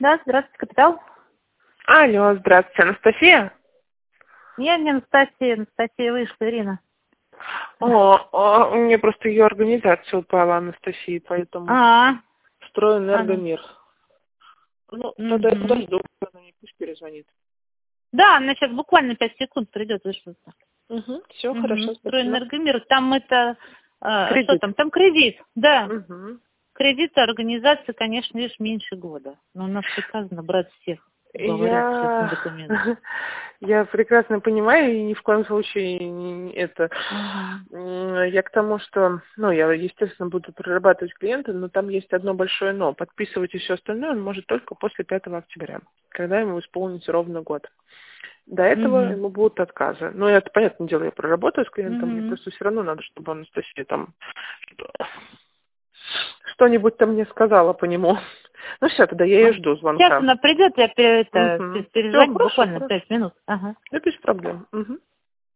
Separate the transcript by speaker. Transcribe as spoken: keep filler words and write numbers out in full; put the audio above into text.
Speaker 1: Да, здравствуйте, Капитал.
Speaker 2: Алло, здравствуйте, Анастасия?
Speaker 1: Я не Анастасия, Анастасия вышла, Ирина.
Speaker 2: О, о, мне просто ее организация упала, Анастасии, поэтому
Speaker 1: А,
Speaker 2: Стройэнергомир. Ну, тогда я
Speaker 1: угу.
Speaker 2: подожду, она не пусть перезвонит.
Speaker 1: Да, она сейчас буквально пять секунд придет, вышло.
Speaker 2: Угу, все,
Speaker 1: Угу.
Speaker 2: хорошо, спасибо.
Speaker 1: Стройэнергомир, там это, э,
Speaker 2: Кредит.
Speaker 1: что там, там кредит, да.
Speaker 2: Угу.
Speaker 1: Кредит организации, конечно, лишь меньше года. Но у нас приказано брать всех. Говорят, сейчас на
Speaker 2: Я...
Speaker 1: документы.
Speaker 2: я прекрасно понимаю, и ни в коем случае не это...
Speaker 1: Угу.
Speaker 2: Я к тому, что, ну, я, естественно, буду прорабатывать клиента, но там есть одно большое но. Подписывать и все остальное он может только после пятого октября, когда ему исполнится ровно год. До этого
Speaker 1: Угу.
Speaker 2: ему будут отказы. Ну, это, понятное дело, я проработаю с клиентом,
Speaker 1: Угу.
Speaker 2: мне просто все равно надо, чтобы Анастасия там что-нибудь там мне сказала по нему. Ну все, тогда я ее жду звонка.
Speaker 1: Сейчас она придет, я пере- это,
Speaker 2: Угу. Все,
Speaker 1: перезвоню
Speaker 2: хорошо,
Speaker 1: буквально
Speaker 2: хорошо.
Speaker 1: пять минут. Ага.
Speaker 2: Да без проблем. Угу.